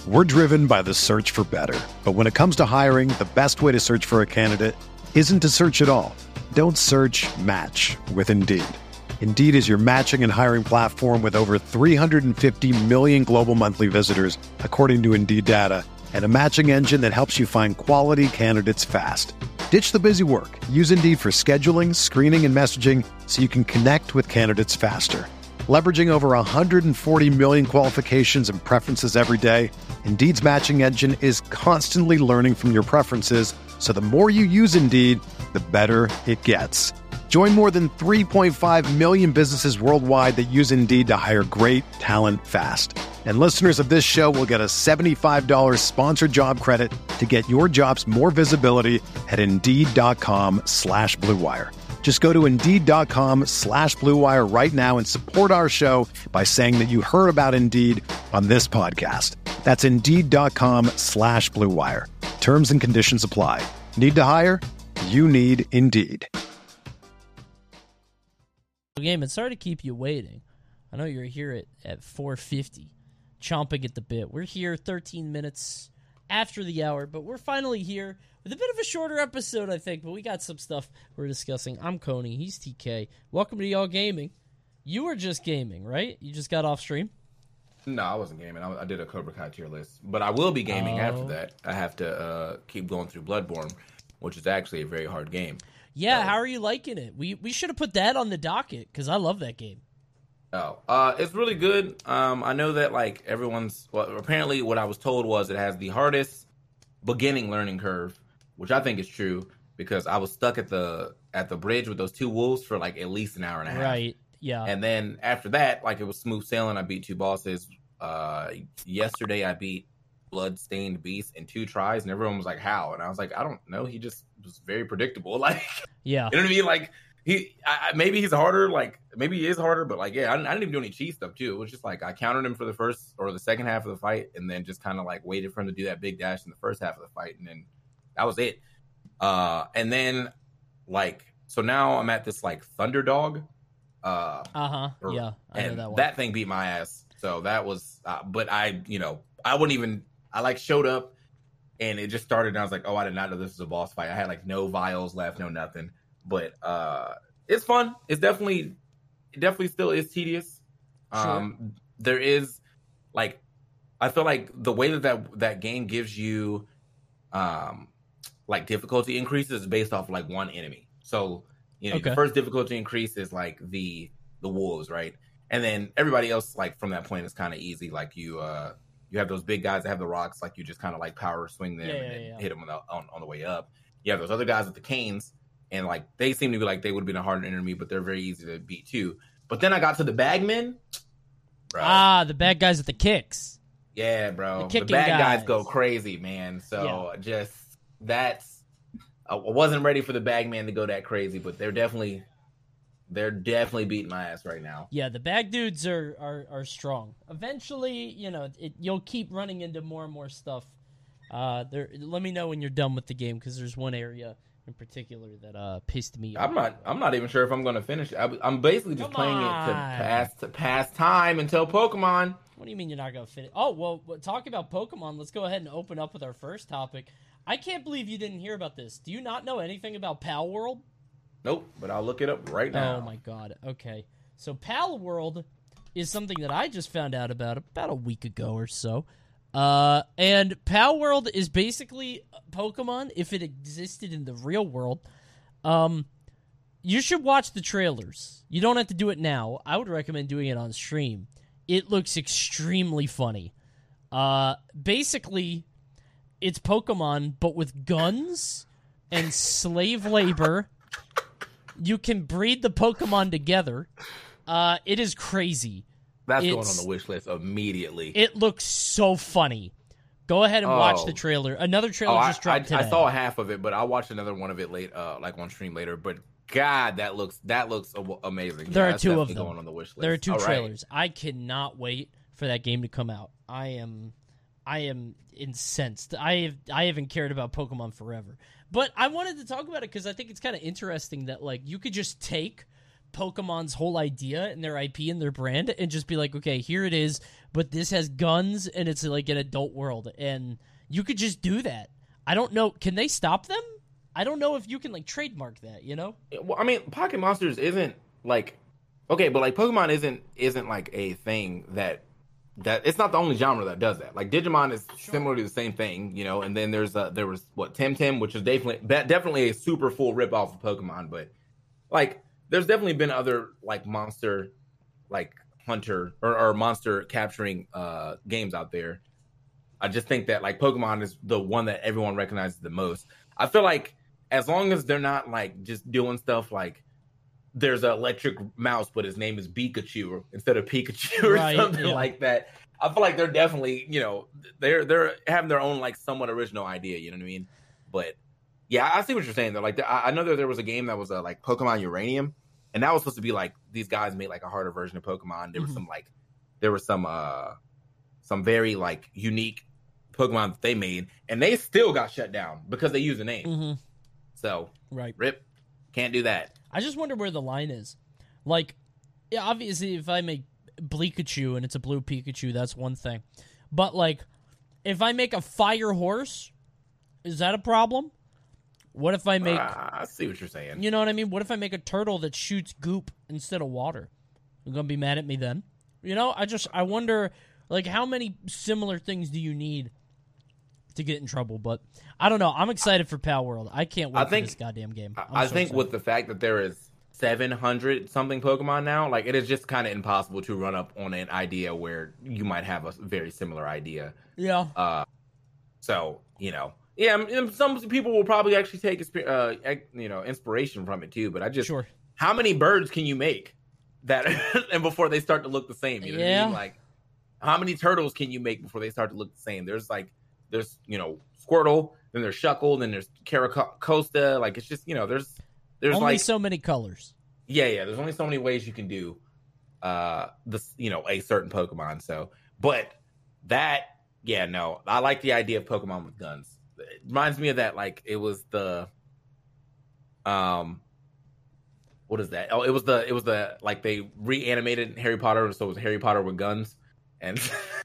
We're driven by the search for better. But when it comes to hiring, the best way to search for a candidate isn't to search at all. Don't search, match with Indeed. Indeed is your matching and hiring platform with over 350 million global monthly visitors, according to Indeed data, and a matching engine that helps you find quality candidates fast. Ditch the busy work. Use Indeed for scheduling, screening, and messaging so you can connect with candidates faster. Leveraging over 140 million qualifications and preferences every day, Indeed's matching engine is constantly learning from your preferences, so the more you use Indeed, the better it gets. Join more than 3.5 million businesses worldwide that use Indeed to hire great talent fast. And listeners of this show will get a $75 sponsored job credit to get your jobs more visibility at Indeed.com/Blue Wire. Just go to Indeed.com/Blue Wire right now and support our show by saying that you heard about Indeed on this podcast. That's Indeed.com/Blue Wire. Terms and conditions apply. Need to hire? You need Indeed. Game, and sorry to keep you waiting. I know you're here at 4:50, chomping at the bit. We're here 13 minutes after the hour, but we're finally here with a bit of a shorter episode, I think, but we got some stuff we're discussing. I'm Coney. He's TK. Welcome to Y'all Gaming. You were just gaming, right? You just got off stream? No, I wasn't gaming. I did a Cobra Kai tier list, but I will be gaming after that. I have to keep going through Bloodborne, which is actually a very hard game. Yeah, how are you liking it? We should have put that on the docket because I love that game. Oh, it's really good. I know that like apparently what I was told was it has the hardest beginning learning curve, which I think is true because I was stuck at the bridge with those two wolves for like at least an hour and a half. Right. Yeah. And then after that, like it was smooth sailing. I beat two bosses. Yesterday I beat Bloodstained Beast in 2 tries, and everyone was like, "How?" And I was like, "I don't know. He just was very predictable." Like, yeah, you know what I mean? Like maybe he's harder. Like maybe he is harder, but like, yeah, I didn't even do any cheat stuff too. It was just like I countered him for the first or the second half of the fight, and then just kind of like waited for him to do that big dash in the first half of the fight, and then that was it. And then like so now I'm at this like Thunderdog. Yeah, I know that one. That thing beat my ass. So that was, but I wouldn't even. I like showed up and it just started and I was like, oh, I did not know this was a boss fight. I had like no vials left, no nothing. But it's fun. It definitely still is tedious. Sure. There is like I feel like the way that game gives you like difficulty increases is based off like one enemy. So, the first difficulty increase is like the wolves, right? And then everybody else like from that point is kind of easy. Like you have those big guys that have the rocks, like you just kind of like power swing them and hit them on the way up. You have those other guys with the canes, and like they seem to be like they would have been a harder enemy, but they're very easy to beat too. But then I got to the bagmen. Bro. The bad guys with the kicks. Yeah, bro. The bad guys go crazy, man. So I wasn't ready for the bagman to go that crazy, but they're definitely beating my ass right now. Yeah, the bag dudes are strong. Eventually, you'll keep running into more and more stuff. Let me know when you're done with the game because there's one area in particular that pissed me off. I'm not even sure if I'm going to finish it. I'm basically just playing it to pass time until Pokemon. What do you mean you're not going to finish? Oh, well, talking about Pokemon, let's go ahead and open up with our first topic. I can't believe you didn't hear about this. Do you not know anything about Pal World? Nope, but I'll look it up right now. Oh, my God. Okay. So Pal World is something that I just found out about a week ago or so. And Pal World is basically Pokemon if it existed in the real world. You should watch the trailers. You don't have to do it now. I would recommend doing it on stream. It looks extremely funny. Basically, it's Pokemon, but with guns and slave labor. You can breed the Pokemon together. It is crazy. That's going on the wish list immediately. It looks so funny. Go ahead and watch the trailer. Another trailer just dropped today. I saw half of it, but I'll watch another one of it late, like on stream later. But God, that looks amazing. There are 2 of them. Going on the wish list. There are 2 trailers. Right. I cannot wait for that game to come out. I am incensed. I haven't cared about Pokemon forever. But I wanted to talk about it because I think it's kind of interesting that like you could just take Pokemon's whole idea and their IP and their brand and just be like, okay, here it is, but this has guns and it's like an adult world. And you could just do that. I don't know. Can they stop them? I don't know if you can, like, trademark that, you know? Well, I mean, Pocket Monsters isn't, like... Okay, but, like, Pokemon isn't like, a thing that... It's not the only genre that does that. Like, Digimon is similar to the same thing, you know? And then there was, Temtem, which is definitely a super full ripoff of Pokemon. But, like, there's definitely been other, like, monster, like, hunter... Or monster capturing games out there. I just think that, like, Pokemon is the one that everyone recognizes the most. I feel like as long as they're not, like, just doing stuff like there's an electric mouse, but his name is Pikachu instead of Pikachu or something like that, I feel like they're definitely, you know, they're having their own, like, somewhat original idea, you know what I mean? But, yeah, I see what you're saying, though. Like, I know that there was a game that was, like, Pokemon Uranium, and that was supposed to be, like, these guys made, like, a harder version of Pokemon. There was some very, like, unique Pokemon that they made, and they still got shut down because they used the name. Mm-hmm. So, right, rip, can't do that. I just wonder where the line is. Like, yeah, obviously, if I make Bleakachu and it's a blue Pikachu, that's one thing. But, like, if I make a fire horse, is that a problem? What if I make... I see what you're saying. You know what I mean? What if I make a turtle that shoots goop instead of water? You're going to be mad at me then? You know, I wonder, like, how many similar things do you need to get in trouble? But I don't know. I'm excited for Pal World. I can't wait for this goddamn game. I think with the fact that there is 700 something Pokemon now, like, it is just kind of impossible to run up on an idea where you might have a very similar idea. Yeah. So, you know, yeah, and some people will probably actually take inspiration from it too. But I just, how many birds can you make that and before they start to look the same? You know what I mean? Like, how many turtles can you make before they start to look the same? There's you know, Squirtle, then there's Shuckle, then there's Caracosta. Like, it's just, you know, there's only like so many colors. Yeah. There's only so many ways you can do this, you know, a certain Pokemon. So, but that, yeah, no, I like the idea of Pokemon with guns. It reminds me of that, like, it was the what is that? Oh, it was the like, they reanimated Harry Potter, so it was Harry Potter with guns. And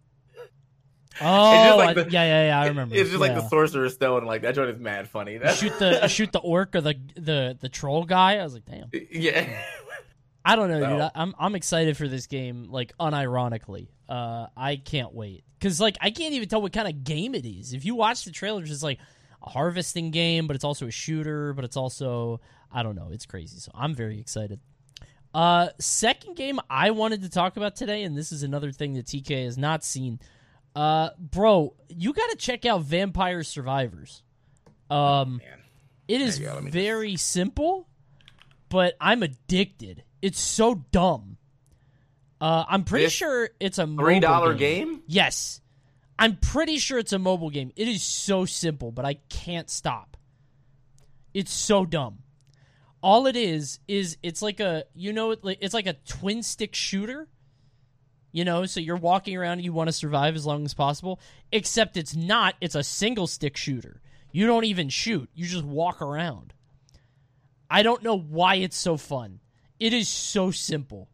oh, like I remember. It's just like the Sorcerer's Stone. Like, that joint is mad funny. Shoot the orc or the troll guy. I was like, damn. Yeah. I don't know, dude. I'm excited for this game. Like, unironically, I can't wait because, like, I can't even tell what kind of game it is. If you watch the trailers, it's like a harvesting game, but it's also a shooter. But it's also, I don't know. It's crazy. So I'm very excited. Second game I wanted to talk about today, and this is another thing that TK has not seen. Bro, you got to check out Vampire Survivors. It is very simple, but I'm addicted. It's so dumb. I'm pretty sure it's a mobile $3 game? Yes. I'm pretty sure it's a mobile game. It is so simple, but I can't stop. It's so dumb. All it is it's like a, you know, it's like a twin stick shooter. You know, so you're walking around and you want to survive as long as possible, except it's not. It's a single stick shooter. You don't even shoot. You just walk around. I don't know why it's so fun. It is so simple.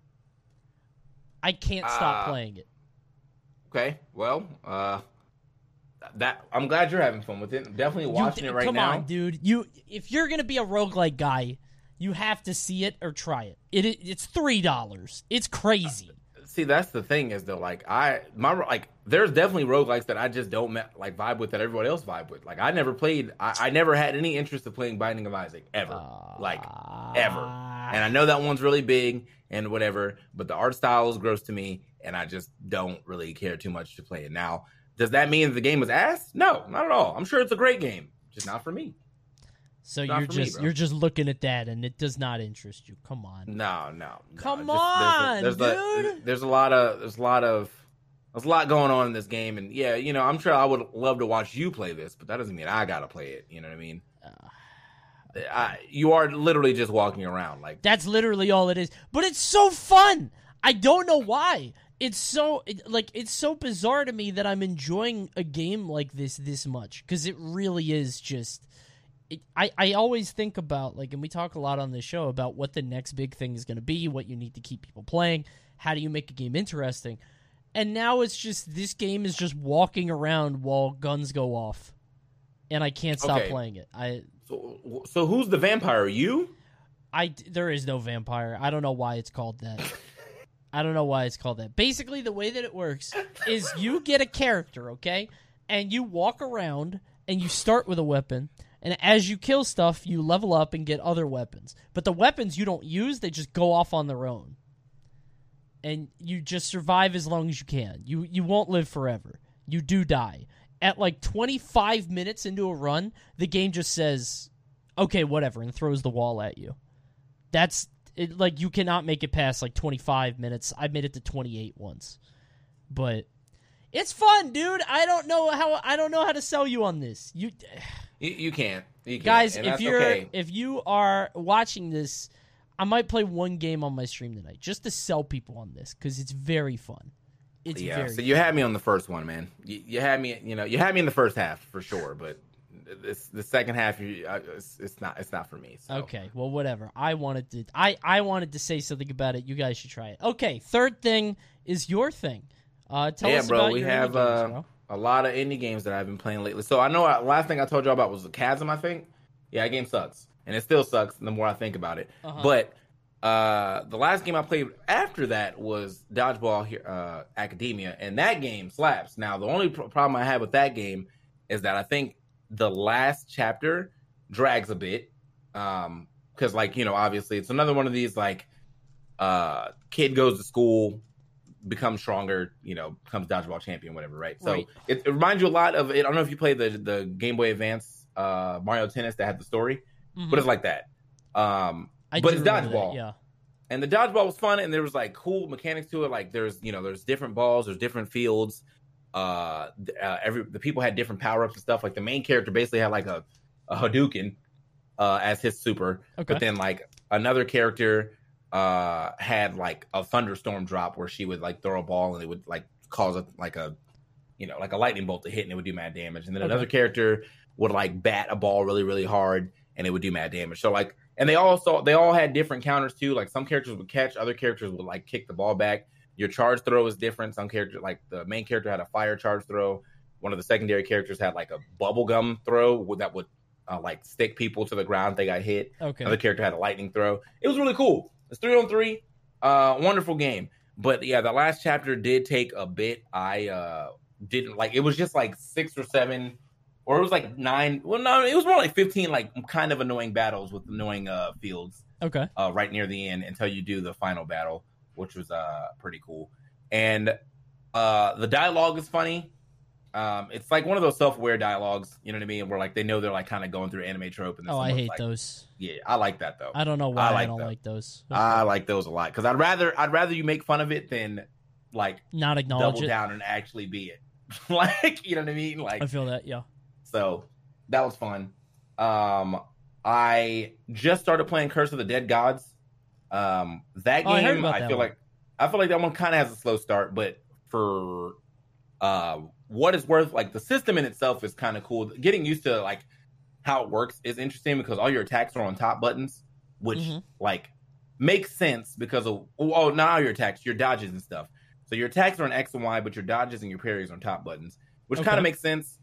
I can't stop playing it. Okay, well, that I'm glad you're having fun with it. I'm definitely watching it right now. Come on, dude. If you're going to be a roguelike guy, you have to see it or try it. It's $3. It's crazy. See, that's the thing is, though, like, there's definitely roguelikes that I just don't like vibe with that everyone else vibe with. Like, I never had any interest in playing Binding of Isaac ever, ever. And I know that one's really big and whatever, but the art style is gross to me, and I just don't really care too much to play it. Now, does that mean the game is ass? No, not at all. I'm sure it's a great game, just not for me. So you're just looking at that, and it does not interest you. Come on. No. Come on, dude. There's a lot going on in this game, and yeah, you know, I'm sure I would love to watch you play this, but that doesn't mean I gotta play it. You know what I mean? You are literally just walking around, like, that's literally all it is. But it's so fun. I don't know why. It's so bizarre to me that I'm enjoying a game like this much, because it really is just. I always think about, like, and we talk a lot on this show about what the next big thing is going to be, what you need to keep people playing, how do you make a game interesting. And now it's just, this game is just walking around while guns go off. And I can't stop playing it. So who's the vampire? You? There is no vampire. I don't know why it's called that. I don't know why it's called that. Basically, the way that it works is you get a character, okay? And you walk around, and you start with a weapon. And as you kill stuff, you level up and get other weapons. But the weapons you don't use, they just go off on their own. And you just survive as long as you can. You won't live forever. You do die. At like 25 minutes into a run, the game just says, okay, whatever, and throws the wall at you. That's it. Like, you cannot make it past like 25 minutes. I made it to 28 once. But it's fun, dude. I don't know how to sell you on this. You can't. Guys, if you are watching this, I might play one game on my stream tonight just to sell people on this because it's very fun. It's very so you had me on the first one, man. You had me, you had me in the first half for sure, but the second half, it's not for me. So. Okay, well, whatever. I wanted to say something about it. You guys should try it. Okay, third thing is your thing. Tell us about we your have indie games, bro. A lot of indie games that I've been playing lately. So I know last thing I told y'all about was the Chasm, I think. Yeah, that game sucks. And it still sucks the more I think about it. Uh-huh. But the last game I played after that was Dodgeball Academia, and that game slaps. Now, the only problem I have with that game is that I think the last chapter drags a bit. Because, obviously it's another one of these, kid goes to school, becomes stronger, becomes Dodgeball champion, whatever, right? So right. It reminds you a lot of, I don't know if you played the Game Boy Advance Mario Tennis that had the story, but it's like that. But it's Dodgeball. That, yeah. And the Dodgeball was fun, and there was, cool mechanics to it. Like, there's different balls, there's different fields. The people had different power-ups and stuff. Like, the main character basically had, a Hadouken as his super. Okay. But then, another character had a thunderstorm drop where she would throw a ball and it would cause a lightning bolt to hit and it would do mad damage. And then another character would bat a ball really, really hard and it would do mad damage. So and they all had different counters too. Some characters would catch, other characters would kick the ball back. Your charge throw is different. Some characters, the main character had a fire charge throw. One of the secondary characters had a bubblegum throw that would stick people to the ground if they got hit. Okay. Another character had a lightning throw. It was really cool. It's 3-on-3, wonderful game. But yeah, the last chapter did take a bit. I didn't it was just 6 or 7, or it was 9. Well, no, it was more 15, kind of annoying battles with annoying fields. Okay. Right near the end until you do the final battle, which was pretty cool. And the dialogue is funny. It's one of those self-aware dialogues, you know what I mean? Where they know they're kind of going through anime trope. And I hate those. Yeah, I like that though. I don't know why I don't like those. Okay. I like those a lot because I'd rather you make fun of it than not acknowledge double it down and actually be it. You know what I mean? I feel that, yeah. So that was fun. I just started playing Curse of the Dead Gods. That game, I feel like that one kind of has a slow start, but for what it's worth, the system in itself is kind of cool. Getting used to how it works is interesting because all your attacks are on top buttons, which makes sense because of not all your attacks, your dodges and stuff. So your attacks are on X and Y, but your dodges and your parries are on top buttons, which kind of makes sense.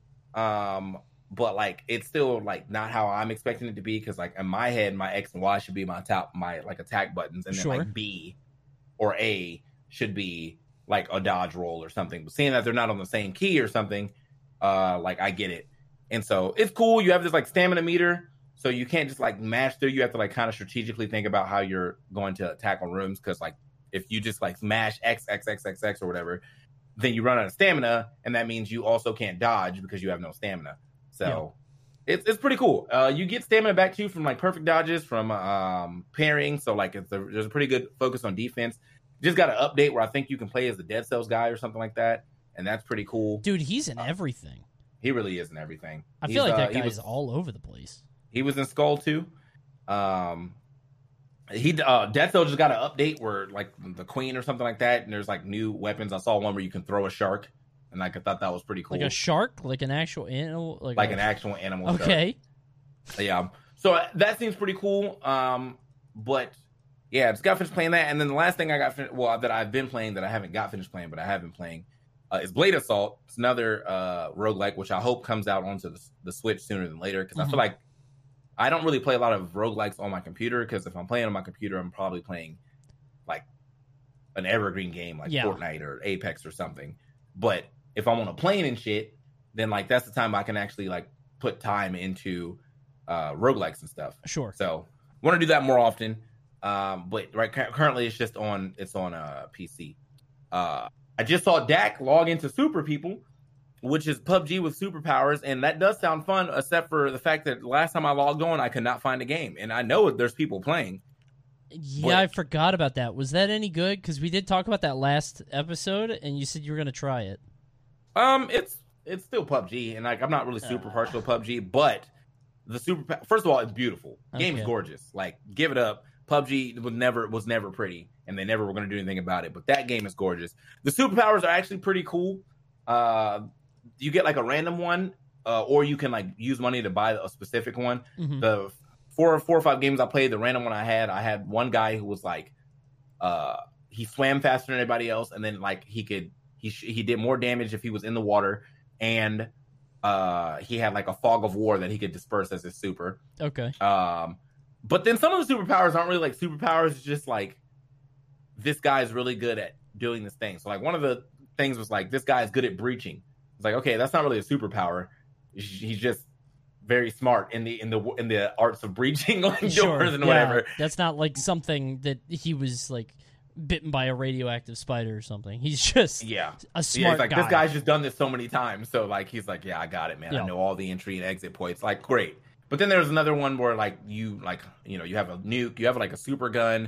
But it's still not how I'm expecting it to be because in my head, my X and Y should be my attack buttons, and then B or A should be a dodge roll or something. But seeing that they're not on the same key or something, I get it. And so it's cool. You have this stamina meter, so you can't just mash through. You have to kind of strategically think about how you're going to attack on rooms because if you just smash X or whatever, then you run out of stamina, and that means you also can't dodge because you have no stamina. So it's pretty cool. You get stamina back too from perfect dodges from parrying. So there's a pretty good focus on defense. Just got an update where I think you can play as the Dead Cells guy or something like that, and that's pretty cool. Dude, he's in everything. He really is in everything. I feel like that guy's all over the place. He was in Skull too. Dead Cell just got an update where the Queen or something like that, and there's new weapons. I saw one where you can throw a shark, and I thought that was pretty cool. Like a shark, like an actual animal, like an actual animal. Okay. Yeah. So that seems pretty cool. But yeah, just got finished playing that. And then the last thing I got that I've been playing that I haven't got finished playing, but I have been playing is Blade Assault. It's another roguelike, which I hope comes out onto the Switch sooner than later. Because I feel like I don't really play a lot of roguelikes on my computer. Because if I'm playing on my computer, I'm probably playing like an evergreen game like Fortnite or Apex or something. But if I'm on a plane and shit, then like that's the time I can actually like put time into roguelikes and stuff. Sure. So want to do that more often. But currently it's just on PC. I just saw Dak log into Super People, which is PUBG with superpowers, and that does sound fun, except for the fact that last time I logged on, I could not find a game, and I know there's people playing. Yeah, I forgot about that. Was that any good? Because we did talk about that last episode, and you said you were going to try it. It's still PUBG, and like I'm not really super partial to PUBG, but the first of all, it's beautiful. Game's gorgeous. Like, give it up. PUBG was never pretty, and they never were going to do anything about it. But that game is gorgeous. The superpowers are actually pretty cool. You get like a random one, or you can like use money to buy a specific one. The four or five games I played, the random one I had one guy who was like, he swam faster than anybody else, and then like he did more damage if he was in the water, and he had like a fog of war that he could disperse as his super. Okay. But then some of the superpowers aren't really like superpowers. It's just like, this guy is really good at doing this thing. So like one of the things was like, this guy is good at breaching. It's like, okay, that's not really a superpower. He's just very smart in the arts of breaching like doors and whatever. That's not like something that he was like bitten by a radioactive spider or something. He's just a smart guy. This guy's just done this so many times. So like he's like, yeah, I got it, man. Yeah. I know all the entry and exit points. Like, great. But then there's another one where like you have a nuke, you have like a super gun,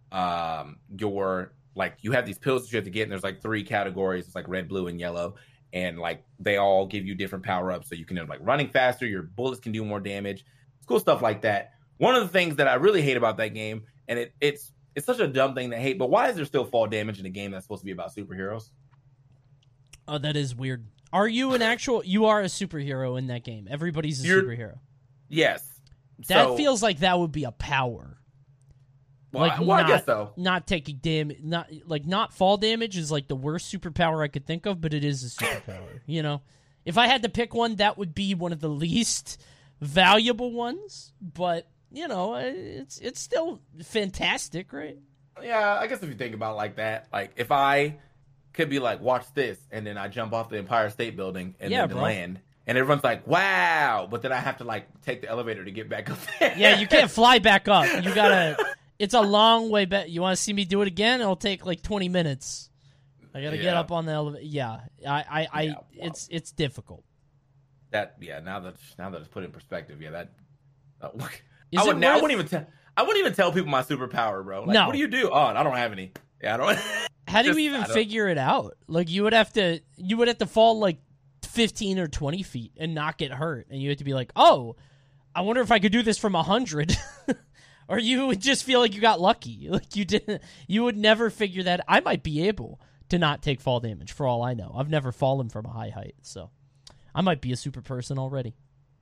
you have these pills that you have to get, and there's like 3 categories. It's like red, blue, and yellow, and like they all give you different power ups, so you can end up like running faster, your bullets can do more damage. It's cool stuff like that. One of the things that I really hate about that game, and it's such a dumb thing to hate, but why is there still fall damage in a game that's supposed to be about superheroes? Oh, that is weird. Are you you are a superhero in that game? Everybody's a superhero. Yes. That feels like that would be a power. Well, I guess so. Not taking damage, not fall damage is like the worst superpower I could think of, but it is a superpower. You know, if I had to pick one, that would be one of the least valuable ones. But you know, it's still fantastic, right? Yeah, I guess if you think about it like that, like if I could be like, watch this, and then I jump off the Empire State Building and then land. And everyone's like, wow. But then I have to, like, take the elevator to get back up there. Yeah, you can't fly back up. You gotta... It's a long way back. You want to see me do it again? It'll take, like, 20 minutes. I gotta get up on the elevator. Yeah. It's difficult. Now that it's put in perspective, I wouldn't even tell people my superpower, bro. Like, what do you do? Oh, I don't have any. Yeah, I don't... How do you even figure it out? Like, you would have to fall, like, 15 or 20 feet and not get hurt, and you have to be like, oh, I wonder if I could do this from 100. Or you would just feel like you got lucky, like you would never figure that. I might be able to not take fall damage for all I know. I've never fallen from a high height, so I might be a super person already.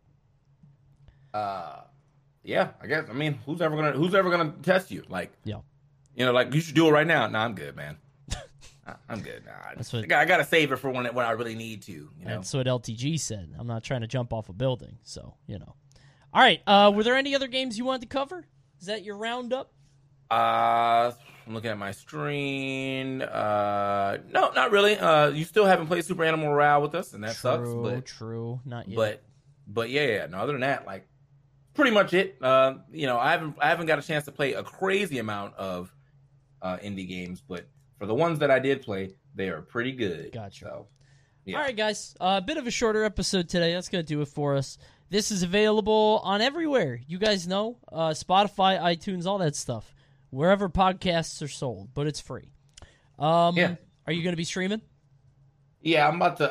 Yeah, I guess. I mean, who's ever gonna test you? Like, like, you should do it right now. Nah, I'm good, man. I'm good. I gotta save it for when I really need to. You know? That's what LTG said. I'm not trying to jump off a building, so you know. All right. Were there any other games you wanted to cover? Is that your roundup? I'm looking at my screen. No, not really. You still haven't played Super Animal Morale with us, and that sucks. But true, not yet. But yeah. No, other than that, like, pretty much it. I haven't got a chance to play a crazy amount of indie games, but for the ones that I did play, they are pretty good. Gotcha. So, yeah. All right, guys. A bit of a shorter episode today. That's going to do it for us. This is available on everywhere. You guys know. Spotify, iTunes, all that stuff. Wherever podcasts are sold, but it's free. Are you going to be streaming? Yeah, I'm about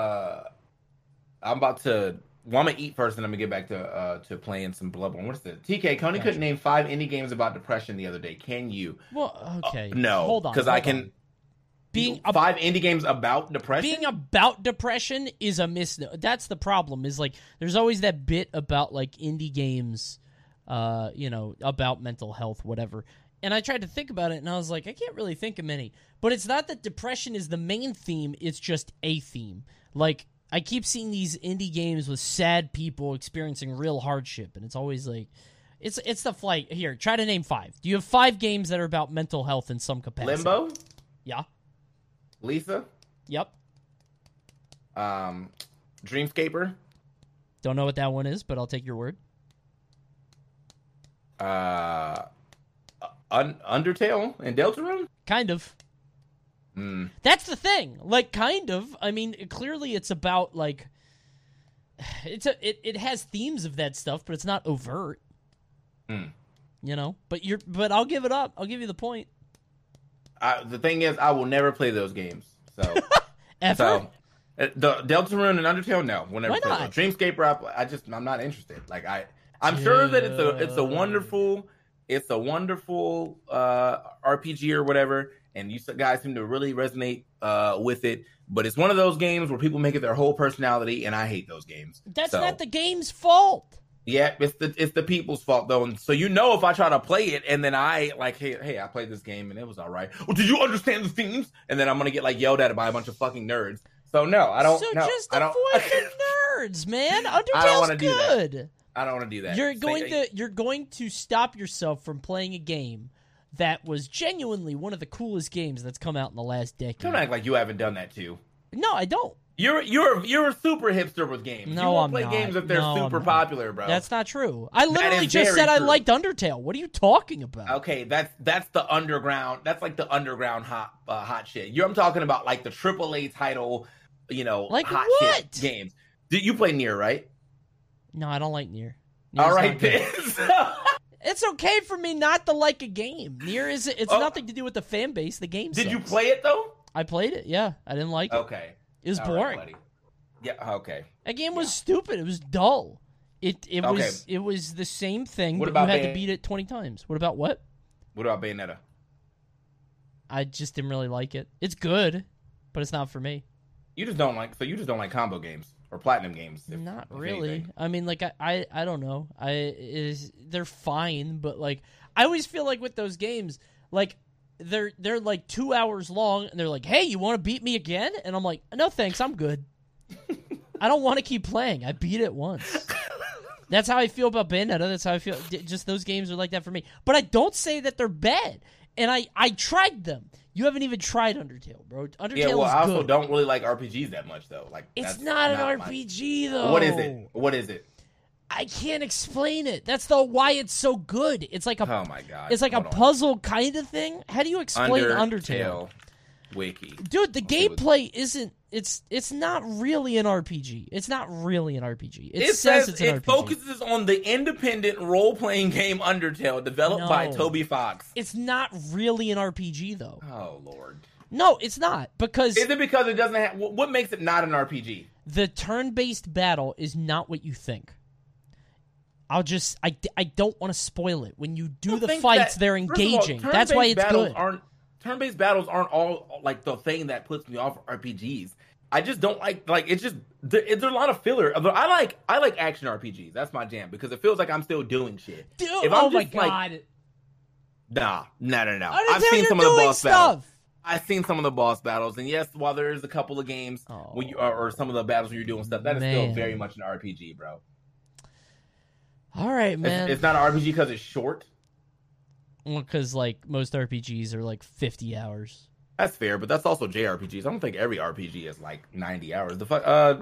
to... Well, I'm going to eat first, and I'm going to get back to playing some Bloodborne. What's the... TK, Coney couldn't name 5 indie games about depression the other day. Can you? Well, okay. No. Hold on. Because I can... 5 indie games about depression. Being about depression is a misnomer. That's the problem. Is like there's always that bit about like indie games, about mental health, whatever. And I tried to think about it, and I was like, I can't really think of many. But it's not that depression is the main theme; it's just a theme. Like I keep seeing these indie games with sad people experiencing real hardship, and it's always like. It's the flight. Here, try to name 5. Do you have 5 games that are about mental health in some capacity? Limbo? Yeah. Lisa? Yep. Dreamscaper? Don't know what that one is, but I'll take your word. Undertale and Deltarune? Kind of. That's the thing. Like, kind of. I mean, clearly it's about, like... It has themes of that stuff, but it's not overt. But I'll give it up. I'll give you the point. The thing is, I will never play those games. So ever? So, the Deltarune and Undertale, no, we'll never Why play not? those. Dreamscaper, I'm not interested. Like I'm sure that it's a wonderful RPG or whatever, and you guys seem to really resonate with it. But it's one of those games where people make it their whole personality, and I hate those games. That's not the game's fault. Yeah, it's the people's fault though. And so if I try to play it and then I like, hey, I played this game and it was all right. Well, did you understand the themes? And then I'm gonna get like yelled at by a bunch of fucking nerds. So no, I don't. So no, just I don't, avoid the nerds, man. Undertale's I don't want to good. do that. I don't want to do that. You're going to stop yourself from playing a game that was genuinely one of the coolest games that's come out in the last decade. Don't act like you haven't done that too. No, I don't. You're a super hipster with games. No, you won't I'm play not. games if they're super popular, bro. That's not true. I literally just said true. I liked Undertale. What are you talking about? Okay, that's the underground. That's like the underground hot shit. I'm talking about like the AAA title, like hot what? shit games. Did you play Nier, right? No, I don't like Nier. All right, then. It's okay for me not to like a game. Nier it's nothing to do with the fan base. The game. Did you play it though? I played it. Yeah, I didn't like it. Okay. It was boring. Right, yeah. Okay. That game was stupid. It was dull. It was the same thing, but you had to beat it 20 times. What about what? What about Bayonetta? I just didn't really like it. It's good, but it's not for me. You just don't like combo games or platinum games. Not really. Anything. I mean, like I don't know. They're fine, but like I always feel like with those games, like they're like 2 hours long, and they're like, "Hey, you want to beat me again?" And I'm like, "No, thanks, I'm good. I don't want to keep playing. I beat it once." That's how I feel about Bayonetta. That's how I feel. Just those games are like that for me. But I don't say that they're bad. And I tried them. You haven't even tried Undertale, bro. Undertale is good. I also don't really like RPGs that much, though. Like it's not an RPG, though. What is it? What is it? I can't explain it. That's why it's so good. It's like oh my god, it's like a puzzle kind of thing. How do you explain Undertale? Wiki, dude, the gameplay isn't. It's not really an RPG. It's not really an RPG. It says it's an RPG. It focuses on the independent role-playing game Undertale, developed by Toby Fox. It's not really an RPG, though. Oh Lord. No, it's not. Because is it because it doesn't have? What makes it not an RPG? The turn-based battle is not what you think. I don't want to spoil it. When you do the fights, they're engaging. That's why it's good. Turn-based battles aren't all like the thing that puts me off RPGs. I just don't like it's just there's a lot of filler. I like action RPGs. That's my jam because it feels like I'm still doing shit. Dude, oh my god. No. I've seen some of the boss battles. I've seen some of the boss battles, and yes, while there is a couple of games when you or some of the battles when you're doing stuff, that is still very much an RPG, bro. All right, man. It's not an RPG because it's short. Well, because like most RPGs are like 50 hours. That's fair, but that's also JRPGs. I don't think every RPG is like 90 hours. Well,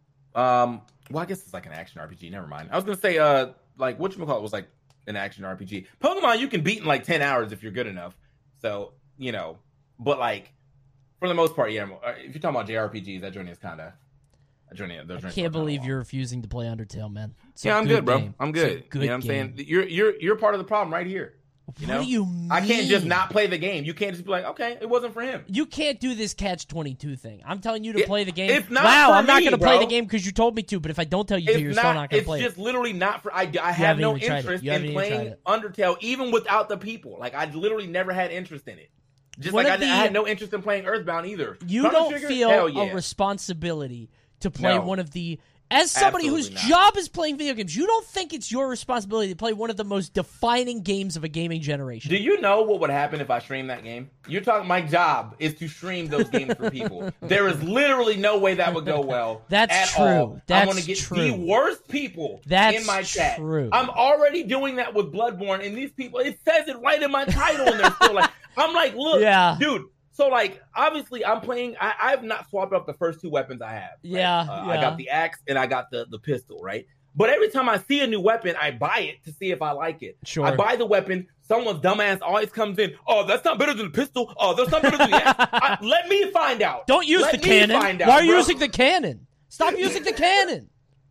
I guess it's like an action RPG. Never mind. I was gonna say like whatchamacallit was like an action RPG. Pokemon you can beat in like 10 hours if you're good enough. So but like for the most part, yeah. If you're talking about JRPGs, that journey is kind of. I can't believe you're refusing to play Undertale, man. I'm good, bro. I'm good. You know what I'm saying? You're part of the problem right here. What do you mean? I can't just not play the game. You can't just be like, okay, it wasn't for him. You can't do this catch-22 thing. I'm telling you to play the game. It's not I'm not going to play the game because you told me to, but if I don't tell you to, you're still not going to play it. It's just literally not for... I have no interest in playing Undertale, even without the people. Like, I literally never had interest in it. Just like I had no interest in playing Earthbound either. You don't feel a responsibility to play one of the... As somebody whose job is playing video games, you don't think it's your responsibility to play one of the most defining games of a gaming generation. Do you know what would happen if I streamed that game? You're talking my job is to stream those games for people. There is literally no way that would go well. That's true. All. That's I'm going to get true. the worst people in my chat. True. I'm already doing that with Bloodborne, and these people, it says it right in my title, and they're still like, I'm like, look, dude. So, like, obviously, I'm playing. I've not swapped up the first two weapons I have. Right? I got the axe and I got the pistol, right? But every time I see a new weapon, I buy it to see if I like it. Sure. I buy the weapon. Someone's dumbass always comes in. Oh, that's not better than the pistol. Oh, that's not better than the axe. Let me find out. Don't use the cannon. Why are you using the cannon? Stop using the cannon.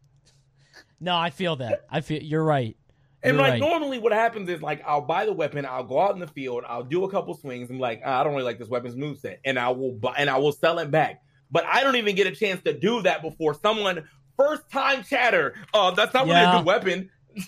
No, I feel that. You're right. And normally what happens is like I'll buy the weapon, I'll go out in the field, I'll do a couple swings, and like I don't really like this weapon's moveset, and I will sell it back. But I don't even get a chance to do that before someone first time chatter. That's not really a good weapon.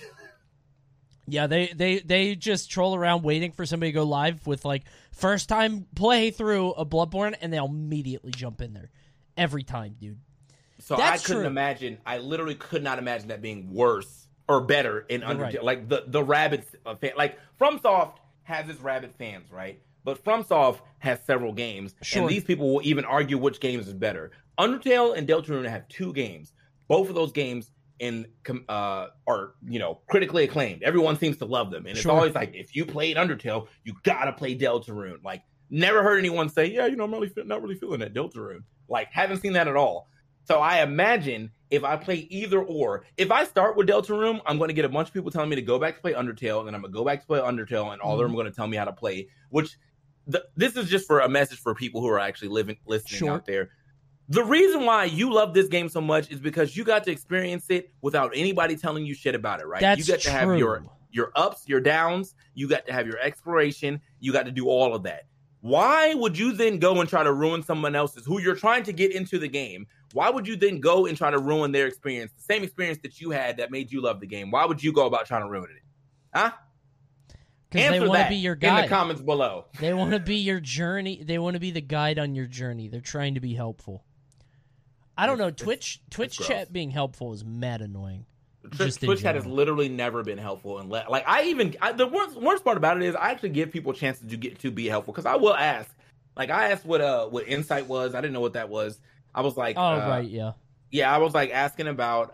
Yeah, they just troll around waiting for somebody to go live with like first time play through a Bloodborne, and they'll immediately jump in there every time, dude. So I couldn't imagine. I literally could not imagine that being worse. Or better in Undertale, right. Like the Rabbids fan, like FromSoft has its Rabbids fans, right? But FromSoft has several games, and these people will even argue which games is better. Undertale and Deltarune have two games. Both of those games are critically acclaimed. Everyone seems to love them, and it's always like if you played Undertale, you gotta play Deltarune. Like never heard anyone say, yeah, I'm not really feeling that Deltarune. Like haven't seen that at all. So I imagine if I play either or, if I start with Deltarune, I'm going to get a bunch of people telling me to go back to play Undertale, and then I'm going to go back to play Undertale, and all of them are going to tell me how to play, which this is just for a message for people who are actually listening out there. The reason why you love this game so much is because you got to experience it without anybody telling you shit about it, right? That's you got to have your ups, your downs, you got to have your exploration, you got to do all of that. Why would you then go and try to ruin someone else's, who you're trying to get into the game? Why would you then go and try to ruin their experience, the same experience that you had that made you love the game? Why would you go about trying to ruin it? Huh? Because they want to be your guide. In the comments below. They want to be your journey. They want to be the guide on your journey. They're trying to be helpful. I don't know. Twitch chat being helpful is mad annoying. Twitch chat has literally never been helpful, and the worst part about it is I actually give people a chance to be helpful, because I will ask. Like I asked what Insight was. I didn't know what that was. I was like, yeah. I was like asking about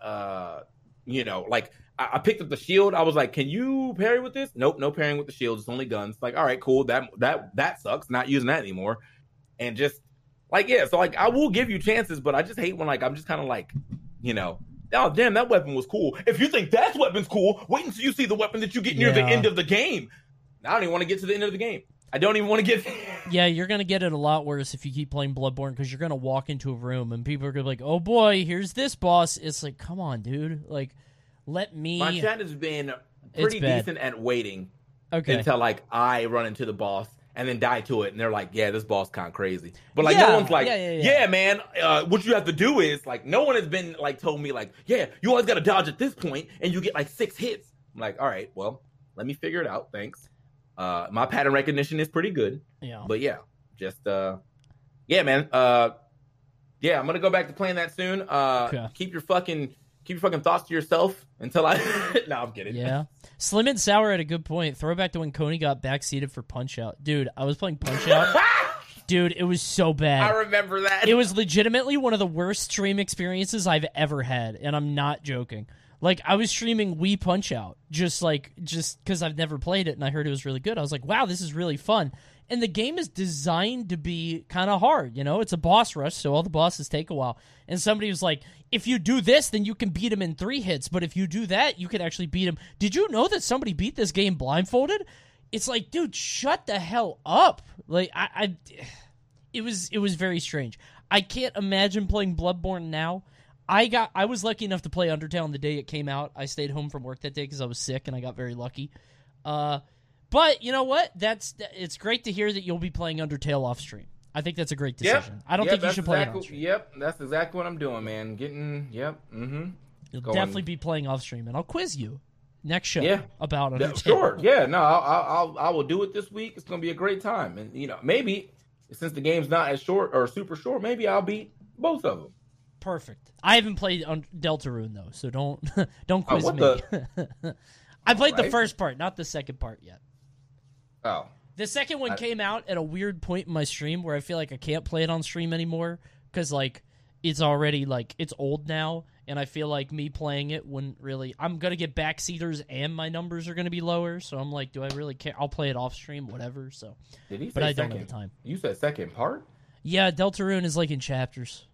I picked up the shield. I was like, can you parry with this? Nope, no parrying with the shield. It's only guns. Like, all right, cool. That sucks. Not using that anymore. And just so I will give you chances, but I just hate when I'm just kind of like, oh, damn, that weapon was cool. If you think that weapon's cool, wait until you see the weapon that you get near the end of the game. I don't even want to get to the end of the game. I don't even want to get... Yeah, you're going to get it a lot worse if you keep playing Bloodborne, because you're going to walk into a room and people are going to be like, oh boy, here's this boss. It's like, come on, dude. Like, let me... My chat has been pretty decent at waiting until I run into the boss and then die to it, and they're like, yeah, this boss kind of crazy. But no one's like, yeah, man, what you have to do is, no one has been told me yeah, you always got to dodge at this point and you get 6 hits. I'm like, all right, well, let me figure it out. Thanks. My pattern recognition is pretty good. Yeah. But yeah, just yeah, man. Yeah, I'm gonna go back to playing that soon. Keep your fucking thoughts to yourself until I. No, I'm kidding. Yeah. Slim and Sour had a good point. Throwback to when Coney got backseated for Punch Out. Dude, I was playing Punch Out. Dude, it was so bad. I remember that. It was legitimately one of the worst stream experiences I've ever had, and I'm not joking. I was streaming Wii Punch-Out, just because I've never played it, and I heard it was really good. I was like, wow, this is really fun. And the game is designed to be kind of hard, It's a boss rush, so all the bosses take a while. And somebody was like, if you do this, then you can beat him in 3 hits, but if you do that, you can actually beat him. Did you know that somebody beat this game blindfolded? It's like, dude, shut the hell up. It was very strange. I can't imagine playing Bloodborne now. I was lucky enough to play Undertale on the day it came out. I stayed home from work that day because I was sick, and I got very lucky. But you know what? It's great to hear that you'll be playing Undertale off stream. I think that's a great decision. I don't think you should play it on stream. Yep, that's exactly what I'm doing, man. You'll definitely be playing off stream, and I'll quiz you. next show about Undertale. Sure. Yeah. No, I will do it this week. It's gonna be a great time, and maybe since the game's not as short or super short, maybe I'll beat both of them. Perfect. I haven't played Deltarune though, so don't quiz me. I played the first part, not the second part yet. Oh. The second one came out at a weird point in my stream where I feel like I can't play it on stream anymore because, like, it's already, like, it's old now, and I feel like me playing it wouldn't really... I'm going to get backseaters and my numbers are going to be lower, so I'm like, do I really care? I'll play it off stream, whatever, so... But I don't have the time. You said second part? Yeah, Deltarune is, like, in chapters.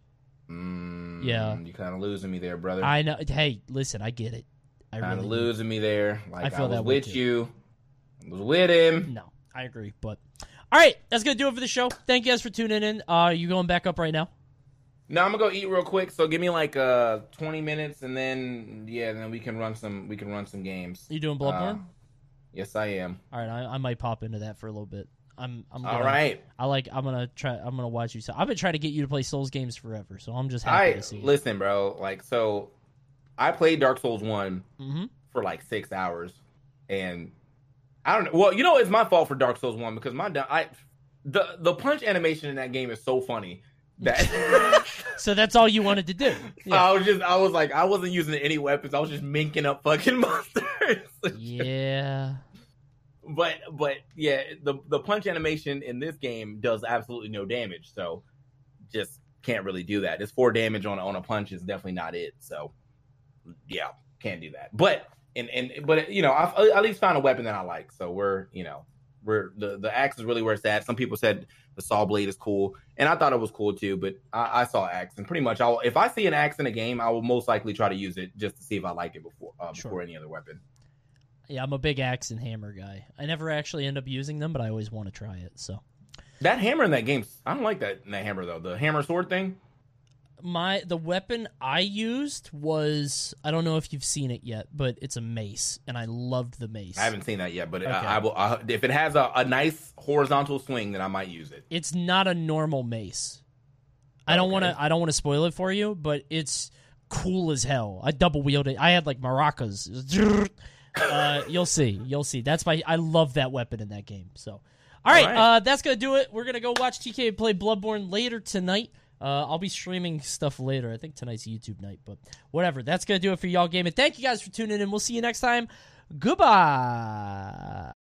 Yeah. You're kind of losing me there, brother. I know. Hey, listen, I get it. I kind of losing me there. Like, I feel was that with you. I was with him. No. I agree, but all right, that's gonna do it for the show. Thank you guys for tuning in. You going back up right now? No, I'm gonna go eat real quick. So give me like 20 minutes, and then we can run some games. You doing Bloodborne? Yes, I am. All right, I might pop into that for a little bit. I'm gonna, all right. I'm gonna watch you. So I've been trying to get you to play Souls games forever. So I'm just happy to see it. Listen, bro. Like, so I played Dark Souls 1 for like 6 hours, and I don't know. Well, it's my fault for Dark Souls 1 because the punch animation in that game is so funny that so that's all you wanted to do. Yeah. I was like, I wasn't using any weapons. I was just minking up fucking monsters. Yeah. But yeah, the punch animation in this game does absolutely no damage. So just can't really do that. This 4 damage on a punch is definitely not it. So yeah, can't do that. But I've at least found a weapon that I like. So we're the axe is really where it's at. Some people said the saw blade is cool, and I thought it was cool too. But I saw axe, and pretty much if I see an axe in a game, I will most likely try to use it just to see if I like it before any other weapon. Yeah, I'm a big axe and hammer guy. I never actually end up using them, but I always want to try it. So that hammer in that game, I don't like that hammer though. The hammer sword thing. The weapon I used was, I don't know if you've seen it yet, but it's a mace, and I loved the mace. I haven't seen that yet, but okay. If it has a nice horizontal swing, then I might use it. It's not a normal mace. I don't want to spoil it for you, but it's cool as hell. I double wielded it. I had like maracas. You'll see. I love that weapon in that game. So, all right. That's gonna do it. We're gonna go watch TK play Bloodborne later tonight. I'll be streaming stuff later. I think tonight's YouTube night, but whatever. That's going to do it for Y'all Gaming. Thank you guys for tuning in. We'll see you next time. Goodbye.